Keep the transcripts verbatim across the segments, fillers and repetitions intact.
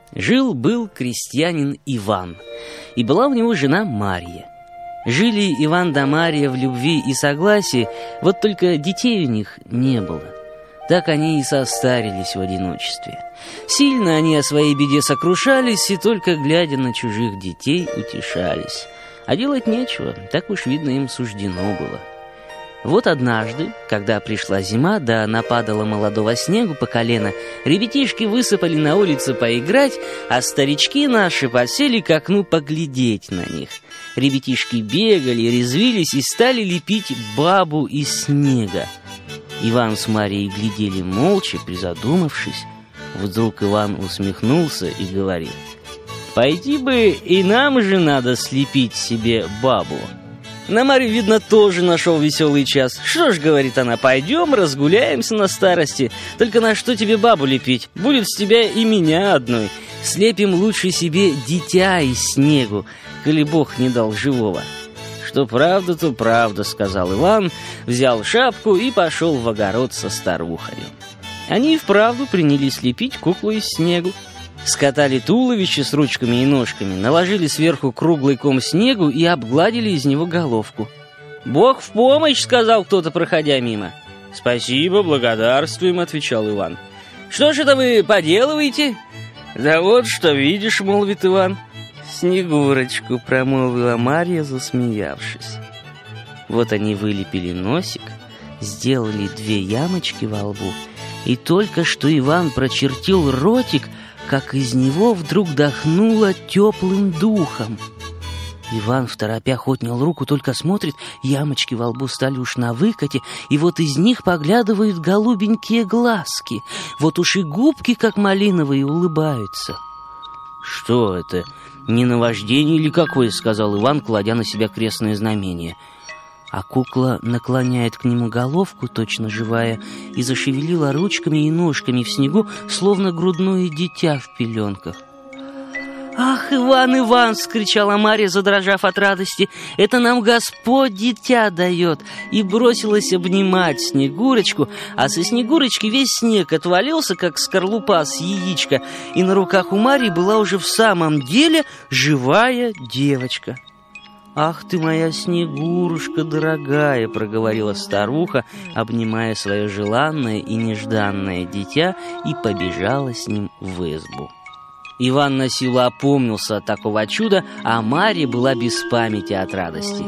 Жил-был крестьянин Иван, и была у него жена Марья. Жили Иван да Марья в любви и согласии, вот только детей у них не было. Так они и состарились в одиночестве. Сильно они о своей беде сокрушались и только глядя на чужих детей утешались. А делать нечего, так уж видно им суждено было. Вот однажды, когда пришла зима, да нападало молодого снегу по колено, ребятишки высыпали на улицу поиграть, а старички наши посели к окну поглядеть на них. Ребятишки бегали, резвились и стали лепить бабу из снега. Иван с Марьей глядели молча, призадумавшись. Вдруг Иван усмехнулся и говорит: «Пойти бы и нам же надо слепить себе бабу». На Марью, видно, тоже нашел веселый час. «Что ж, — говорит она, — пойдем разгуляемся на старости. Только на что тебе бабу лепить? Будет с тебя и меня одной. Слепим лучше себе дитя из снегу, коли Бог не дал живого». «Что правда, то правда, — сказал Иван, взял шапку и пошел в огород со старухой. Они и вправду принялись лепить куклу из снегу. Скатали туловище с ручками и ножками, наложили сверху круглый ком снегу и обгладили из него головку. «Бог в помощь!» — сказал кто-то, проходя мимо. «Спасибо, благодарствуем!» — отвечал Иван. «Что ж это вы поделываете?» «Да вот что видишь!» — молвит Иван. «Снегурочку!» — промолвила Марья, засмеявшись. Вот они вылепили носик, сделали две ямочки во лбу, и только что Иван прочертил ротик, как из него вдруг дохнуло теплым духом. Иван второпях отнял руку, только смотрит, ямочки во лбу стали уж на выкате, и вот из них поглядывают голубенькие глазки, вот уж и губки, как малиновые, улыбаются. «Что это, не наваждение или какое?» — сказал Иван, кладя на себя крестное знамение. А кукла наклоняет к нему головку, точно живая, и зашевелила ручками и ножками в снегу, словно грудное дитя в пеленках. «Ах, Иван, Иван!» — вскричала Марья, задрожав от радости. «Это нам Господь дитя дает!» И бросилась обнимать Снегурочку, а со Снегурочки весь снег отвалился, как скорлупа с яичка, и на руках у Марьи была уже в самом деле живая девочка. «Ах ты моя Снегурушка дорогая!» — проговорила старуха, обнимая свое желанное и нежданное дитя, и побежала с ним в избу. Иван на силу опомнился от такого чуда, а Марья была без памяти от радости.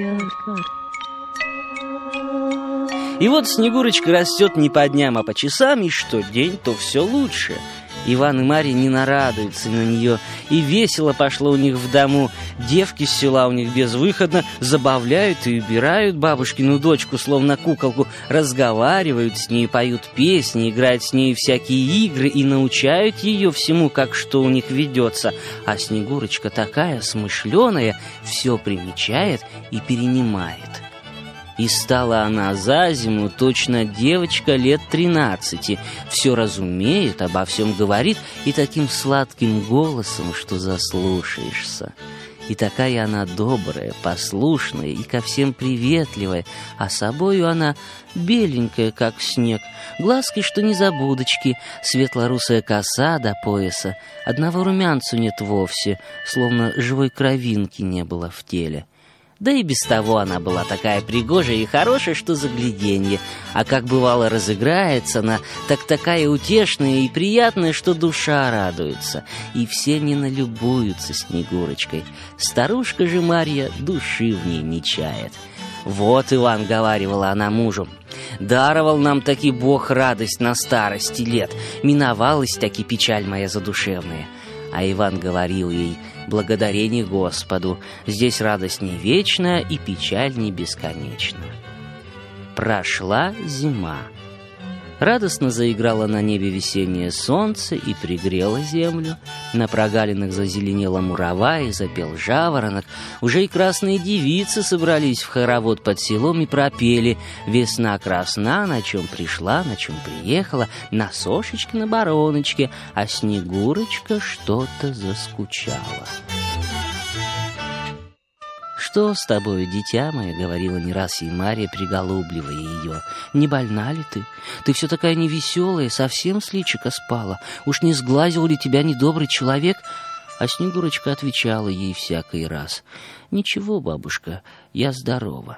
И вот Снегурочка растет не по дням, а по часам, и что день, то все лучше. Иван и Марья не нарадуются на нее, и весело пошло у них в дому. Девки с села у них безвыходно забавляют и убирают бабушкину дочку, словно куколку, разговаривают с ней, поют песни, играют с ней всякие игры и научают ее всему, как что у них ведется. А Снегурочка такая смышленая, все примечает и перенимает. И стала она за зиму точно девочка лет тринадцати, все разумеет, обо всем говорит, и таким сладким голосом, что заслушаешься. И такая она добрая, послушная и ко всем приветливая, а собою она беленькая, как снег, глазки, что незабудочки, светло-русая коса до пояса, одного румянцу нет вовсе, словно живой кровинки не было в теле. Да и без того она была такая пригожая и хорошая, что загляденье. А как бывало разыграется она, так такая утешная и приятная, что душа радуется. И все не налюбуются Снегурочкой. Старушка же Марья души в ней не чает. «Вот, Иван, — говаривала она мужу, — даровал нам таки Бог радость на старости лет, миновалась таки печаль моя задушевная». А Иван говорил ей: «Благодарение Господу, здесь радость не вечная и печаль не бесконечна». Прошла зима. Радостно заиграло на небе весеннее солнце и пригрело землю. На прогалинах зазеленела мурава и запел жаворонок. Уже и красные девицы собрались в хоровод под селом и пропели: «Весна красна, на чем пришла, на чем приехала, на сошечке, на бароночке, а Снегурочка что-то заскучала». «Что с тобою, дитя мое?» — говорила не раз ей Марья, приголубливая ее. «Не больна ли ты? Ты все такая невеселая, совсем с личика спала. Уж не сглазил ли тебя недобрый человек?» А Снегурочка отвечала ей всякий раз: «Ничего, бабушка, я здорова».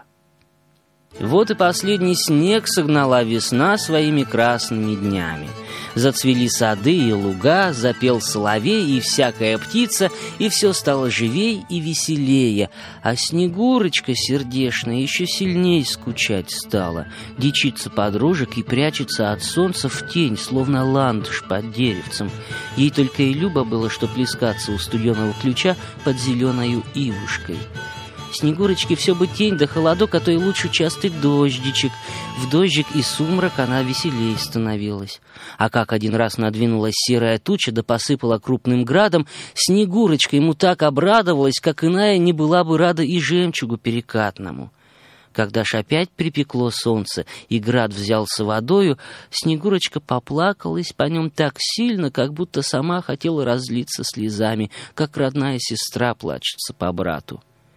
Вот и последний снег согнала весна своими красными днями. Зацвели сады и луга, запел соловей и всякая птица, и все стало живей и веселее, а Снегурочка сердешная еще сильней скучать стала, дичится подружек и прячется от солнца в тень, словно ландыш под деревцем. Ей только и любо было, что плескаться у студеного ключа под зеленою ивушкой. Снегурочке все бы тень да холодок, а то и лучше частый дождичек. В дождик и сумрак она веселей становилась. А как один раз надвинулась серая туча да посыпала крупным градом, Снегурочка ему так обрадовалась, как иная не была бы рада и жемчугу перекатному. Когда ж опять припекло солнце и град взялся водою, Снегурочка поплакалась по нем так сильно, как будто сама хотела разлиться слезами, как родная сестра плачется по брату.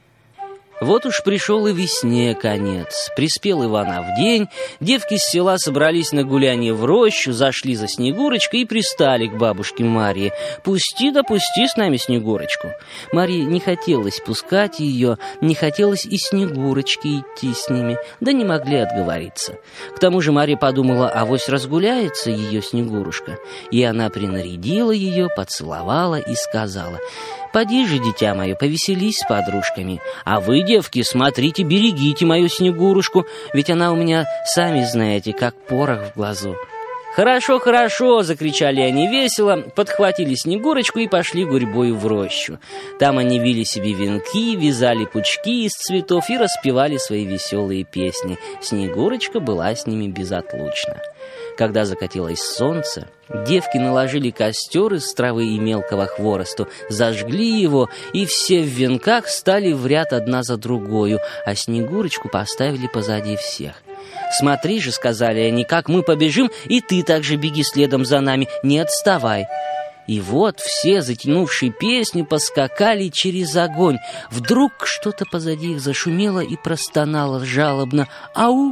Вот уж пришел и весне конец. Приспел Иван Авдень, девки с села собрались на гулянье в рощу, зашли за Снегурочкой и пристали к бабушке Марье. «Пусти да пусти с нами Снегурочку». Марье не хотелось пускать ее, не хотелось и Снегурочке идти с ними, да не могли отговориться. К тому же Марья подумала, авось разгуляется ее Снегурушка, и она принарядила ее, поцеловала и сказала: «Поди же, дитя мое, повеселись с подружками, а вы, девки, смотрите, берегите мою Снегурушку, ведь она у меня, сами знаете, как порох в глазу». «Хорошо, хорошо!» — закричали они весело, подхватили Снегурочку и пошли гурьбою в рощу. Там они вили себе венки, вязали пучки из цветов и распевали свои веселые песни. Снегурочка была с ними безотлучна. Когда закатилось солнце, девки наложили костер из травы и мелкого хворосту, зажгли его, и все в венках стали в ряд одна за другою, а Снегурочку поставили позади всех. «Смотри же», — сказали они, — «как мы побежим, и ты также беги следом за нами, не отставай». И вот все, затянувшие песню, поскакали через огонь. Вдруг что-то позади их зашумело и простонало жалобно: «Ау!»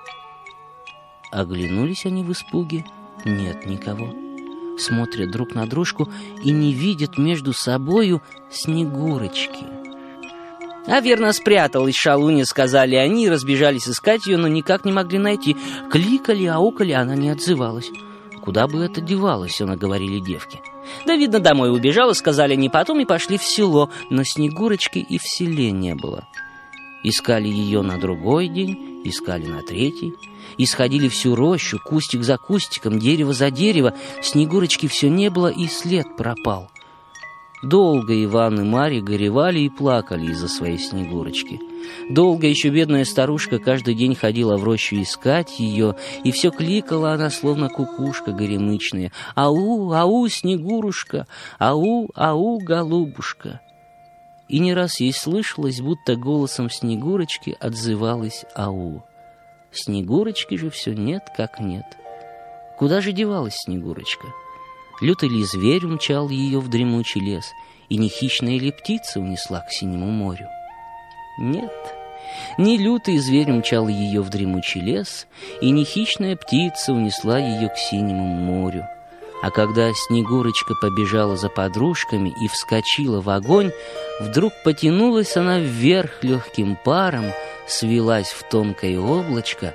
Оглянулись они в испуге. Нет никого. Смотрят друг на дружку и не видят между собою Снегурочки. «А верно, спряталась шалунья», — сказали они, и разбежались искать ее, но никак не могли найти. Кликали, аукали, она не отзывалась. «Куда бы это девалось?» — наговорили девки. «Да, видно, домой убежала», — сказали они потом, и пошли в село, но Снегурочки и в селе не было. Искали ее на другой день, искали на третий, исходили всю рощу, кустик за кустиком, дерево за дерево. Снегурочки все не было, и след пропал. Долго Иван и Марья горевали и плакали из-за своей Снегурочки. Долго еще бедная старушка каждый день ходила в рощу искать ее, и все кликала она, словно кукушка горемычная: «Ау, ау, Снегурушка! Ау, ау, голубушка!» И не раз ей слышалось, будто голосом Снегурочки отзывалась «Ау». Снегурочки же все нет как нет. Куда же девалась Снегурочка? Лютый ли зверь умчал ее в дремучий лес, и не хищная ли птица унесла к синему морю? Нет, не лютый зверь умчал ее в дремучий лес, и не хищная птица унесла ее к синему морю. А когда Снегурочка побежала за подружками и вскочила в огонь, вдруг потянулась она вверх легким паром, свилась в тонкое облачко,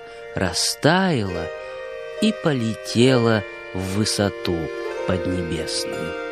растаяла и полетела в высоту поднебесную.